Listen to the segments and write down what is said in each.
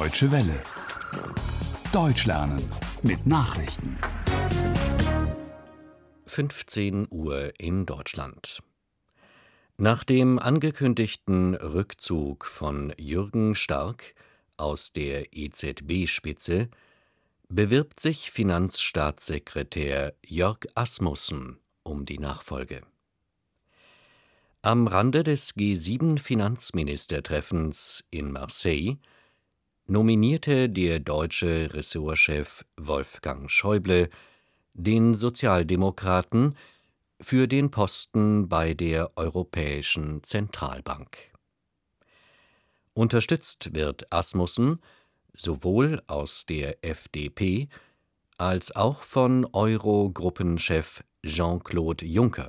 Deutsche Welle. Deutsch lernen mit Nachrichten. 15 Uhr in Deutschland. Nach dem angekündigten Rückzug von Jürgen Stark aus der EZB-Spitze bewirbt sich Finanzstaatssekretär Jörg Asmussen um die Nachfolge. Am Rande des G7-Finanzministertreffens in Marseille nominierte der deutsche Ressortchef Wolfgang Schäuble den Sozialdemokraten für den Posten bei der Europäischen Zentralbank. Unterstützt wird Asmussen sowohl aus der FDP als auch von Euro-Gruppenchef Jean-Claude Juncker.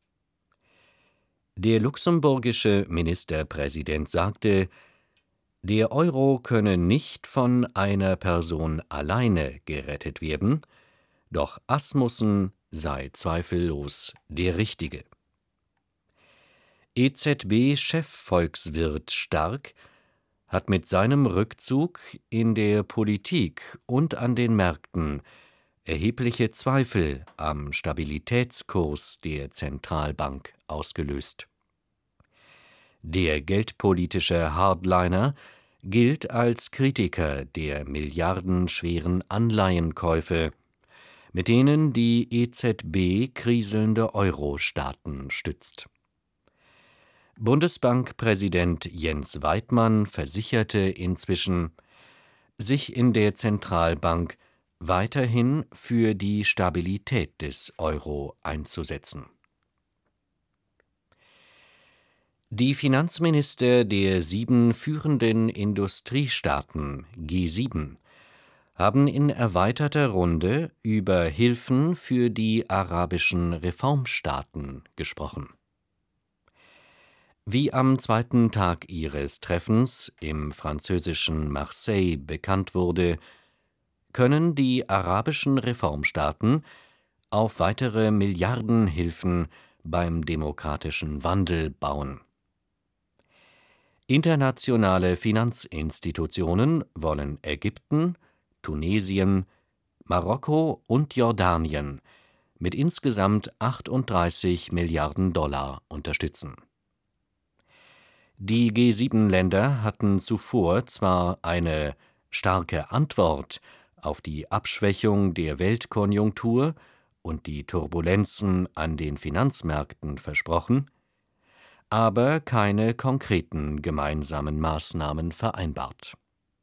Der luxemburgische Ministerpräsident sagte, der Euro könne nicht von einer Person alleine gerettet werden, doch Asmussen sei zweifellos der Richtige. EZB-Chefvolkswirt Stark hat mit seinem Rückzug in der Politik und an den Märkten erhebliche Zweifel am Stabilitätskurs der Zentralbank ausgelöst. Der geldpolitische Hardliner gilt als Kritiker der milliardenschweren Anleihenkäufe, mit denen die EZB kriselnde Euro-Staaten stützt. Bundesbankpräsident Jens Weidmann versicherte inzwischen, sich in der Zentralbank weiterhin für die Stabilität des Euro einzusetzen. Die Finanzminister der 7 führenden Industriestaaten G7 haben in erweiterter Runde über Hilfen für die arabischen Reformstaaten gesprochen. Wie am zweiten Tag ihres Treffens im französischen Marseille bekannt wurde, können die arabischen Reformstaaten auf weitere Milliardenhilfen beim demokratischen Wandel bauen. Internationale Finanzinstitutionen wollen Ägypten, Tunesien, Marokko und Jordanien mit insgesamt 38 Milliarden Dollar unterstützen. Die G7-Länder hatten zuvor zwar eine starke Antwort auf die Abschwächung der Weltkonjunktur und die Turbulenzen an den Finanzmärkten versprochen, aber keine konkreten gemeinsamen Maßnahmen vereinbart.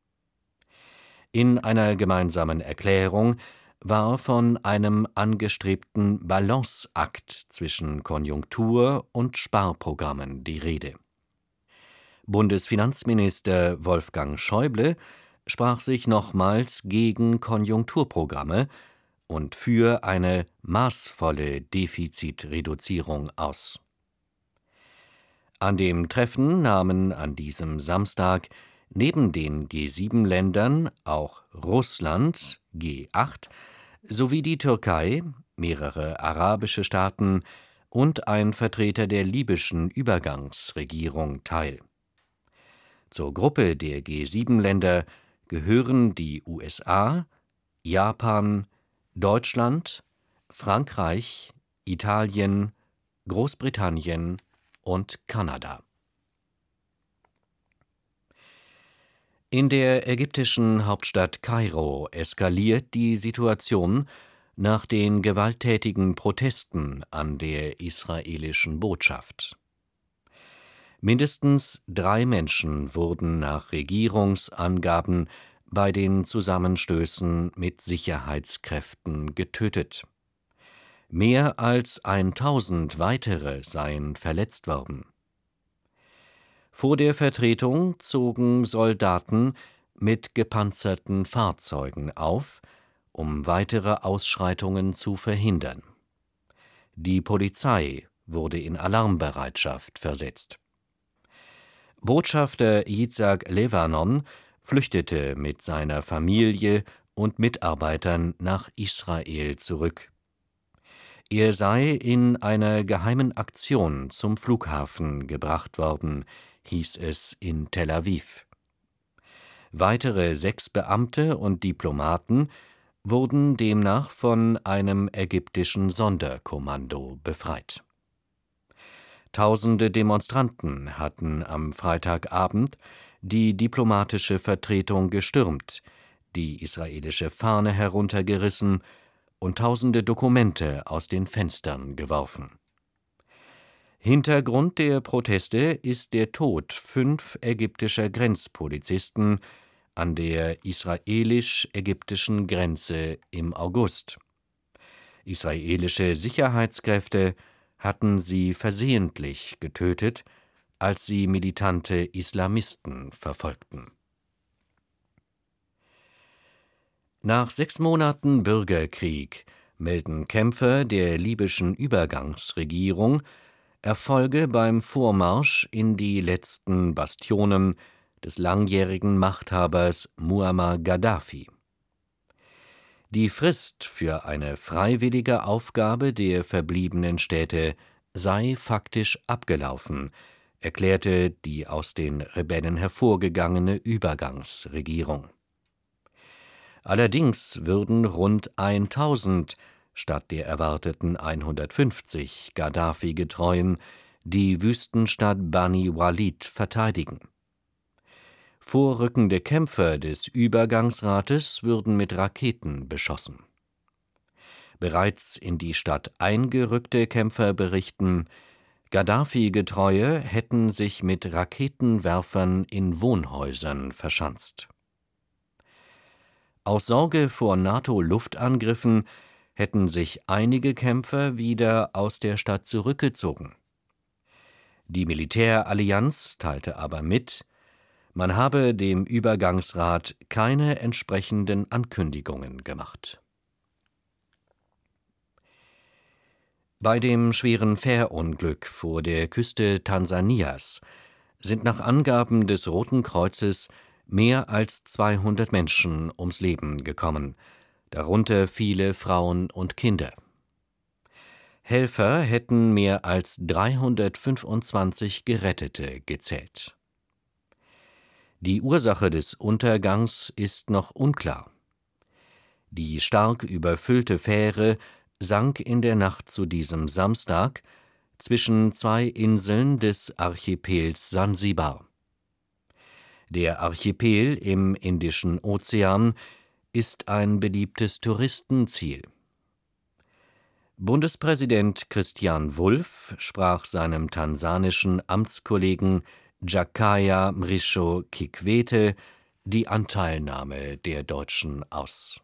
In einer gemeinsamen Erklärung war von einem angestrebten Balanceakt zwischen Konjunktur- und Sparprogrammen die Rede. Bundesfinanzminister Wolfgang Schäuble sprach sich nochmals gegen Konjunkturprogramme und für eine maßvolle Defizitreduzierung aus. An dem Treffen nahmen an diesem Samstag neben den G7-Ländern auch Russland G8 sowie die Türkei, mehrere arabische Staaten und ein Vertreter der libyschen Übergangsregierung teil. Zur Gruppe der G7-Länder gehören die USA, Japan, Deutschland, Frankreich, Italien, Großbritannien und Kanada. In der ägyptischen Hauptstadt Kairo eskaliert die Situation nach den gewalttätigen Protesten an der israelischen Botschaft. Mindestens 3 Menschen wurden nach Regierungsangaben bei den Zusammenstößen mit Sicherheitskräften getötet. Mehr als 1000 weitere seien verletzt worden. Vor der Vertretung zogen Soldaten mit gepanzerten Fahrzeugen auf, um weitere Ausschreitungen zu verhindern. Die Polizei wurde in Alarmbereitschaft versetzt. Botschafter Yitzhak Levanon flüchtete mit seiner Familie und Mitarbeitern nach Israel zurück. Er sei in einer geheimen Aktion zum Flughafen gebracht worden, hieß es in Tel Aviv. Weitere 6 Beamte und Diplomaten wurden demnach von einem ägyptischen Sonderkommando befreit. Tausende Demonstranten hatten am Freitagabend die diplomatische Vertretung gestürmt, die israelische Fahne heruntergerissen und tausende Dokumente aus den Fenstern geworfen. Hintergrund der Proteste ist der Tod 5 ägyptischer Grenzpolizisten an der israelisch-ägyptischen Grenze im August. Israelische Sicherheitskräfte hatten sie versehentlich getötet, als sie militante Islamisten verfolgten. Nach 6 Monaten Bürgerkrieg melden Kämpfer der libyschen Übergangsregierung Erfolge beim Vormarsch in die letzten Bastionen des langjährigen Machthabers Muammar Gaddafi. Die Frist für eine freiwillige Aufgabe der verbliebenen Städte sei faktisch abgelaufen, erklärte die aus den Rebellen hervorgegangene Übergangsregierung. Allerdings würden rund 1000 statt der erwarteten 150 Gaddafi-Getreuen die Wüstenstadt Bani Walid verteidigen. Vorrückende Kämpfer des Übergangsrates würden mit Raketen beschossen. Bereits in die Stadt eingerückte Kämpfer berichten, Gaddafi-Getreue hätten sich mit Raketenwerfern in Wohnhäusern verschanzt. Aus Sorge vor NATO-Luftangriffen hätten sich einige Kämpfer wieder aus der Stadt zurückgezogen. Die Militärallianz teilte aber mit, man habe dem Übergangsrat keine entsprechenden Ankündigungen gemacht. Bei dem schweren Fährunglück vor der Küste Tansanias sind nach Angaben des Roten Kreuzes mehr als 200 Menschen ums Leben gekommen, darunter viele Frauen und Kinder. Helfer hätten mehr als 325 Gerettete gezählt. Die Ursache des Untergangs ist noch unklar. Die stark überfüllte Fähre sank in der Nacht zu diesem Samstag zwischen 2 Inseln des Archipels Sansibar. Der Archipel im Indischen Ozean ist ein beliebtes Touristenziel. Bundespräsident Christian Wulff sprach seinem tansanischen Amtskollegen Jakaya Mrisho Kikwete die Anteilnahme der Deutschen aus.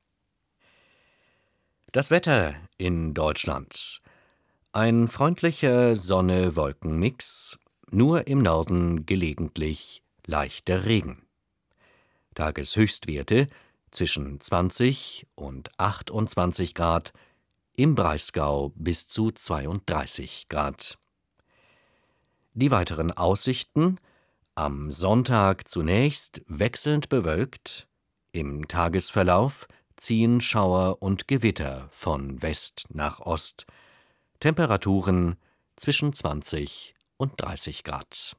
Das Wetter in Deutschland: ein freundlicher Sonne-Wolken-Mix, nur im Norden gelegentlich leichter Regen. Tageshöchstwerte zwischen 20 und 28 Grad, im Breisgau bis zu 32 Grad. Die weiteren Aussichten: am Sonntag zunächst wechselnd bewölkt, im Tagesverlauf ziehen Schauer und Gewitter von West nach Ost, Temperaturen zwischen 20 und 30 Grad.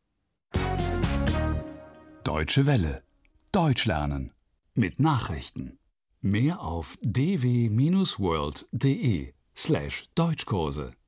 Deutsche Welle. Deutsch lernen. Mit Nachrichten. Mehr auf dw-world.de/Deutschkurse